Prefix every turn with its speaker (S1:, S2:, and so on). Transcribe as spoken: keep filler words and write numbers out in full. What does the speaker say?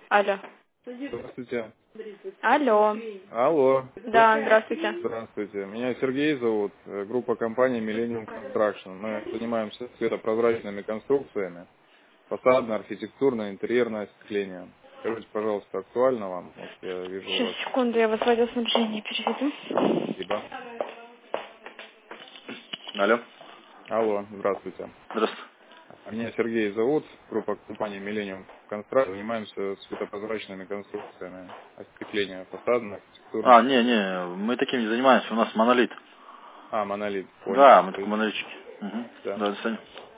S1: Алло.
S2: Здравствуйте.
S1: Алло.
S2: Алло.
S1: Да, здравствуйте.
S2: Здравствуйте. Меня Сергей зовут. э, Группа компании Millennium Construction. Мы занимаемся светопрозрачными конструкциями. Фасадное, архитектурное, интерьерное осветление. Скажите, пожалуйста, актуально вам? Вот я вижу у
S1: Сейчас,
S2: вас.
S1: секунду, я вас в радиоснабжение переведу.
S2: Спасибо.
S3: Алло.
S2: Алло, здравствуйте.
S3: Здравствуйте.
S2: Меня Сергей зовут. Группа компании Millennium Construction. Занимаемся светопрозрачными конструкциями. Осветление фасадное,
S3: А,
S2: архитектурное.
S3: не, не, мы таким не занимаемся, у нас монолит.
S2: А, монолит, понял.
S3: Да, мы
S2: То
S3: такой
S2: есть,
S3: монолитчики. Угу.
S2: да.
S3: Да, до свидания.